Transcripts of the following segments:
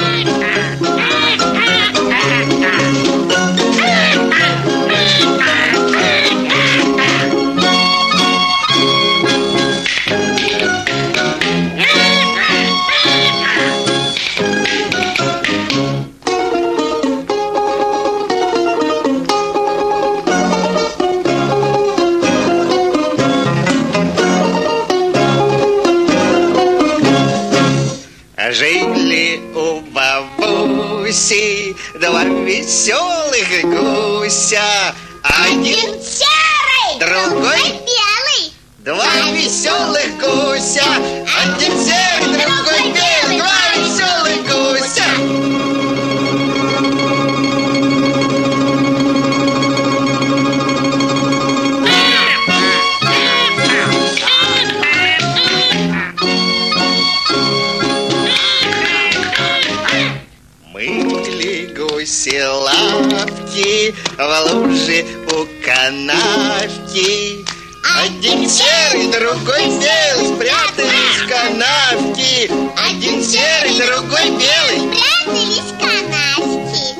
Жили у бабуси два веселых гуся. Один серый, другой белый. Два веселых гуся. Один серый, другой белый. Два веселых гуся. Мыли гуси лапки в луже у канавки. Один серый, другой белый спрятались в канавки. Один серый, другой белый спрятались в канавки.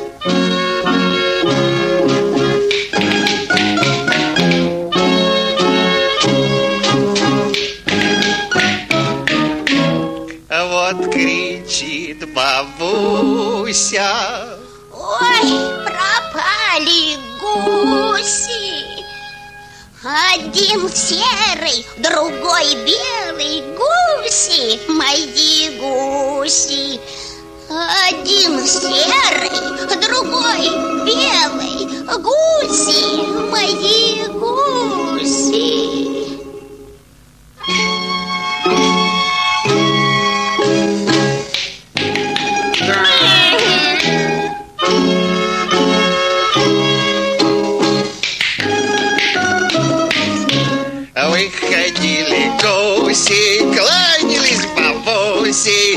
Вот кричит бабуся: ой, пропали гуси. Один серый, другой белый. Гуси, мои гуси. Один серый, другой белый. Гуси, мои гуси. Выходили гуси, кланялись бабуси.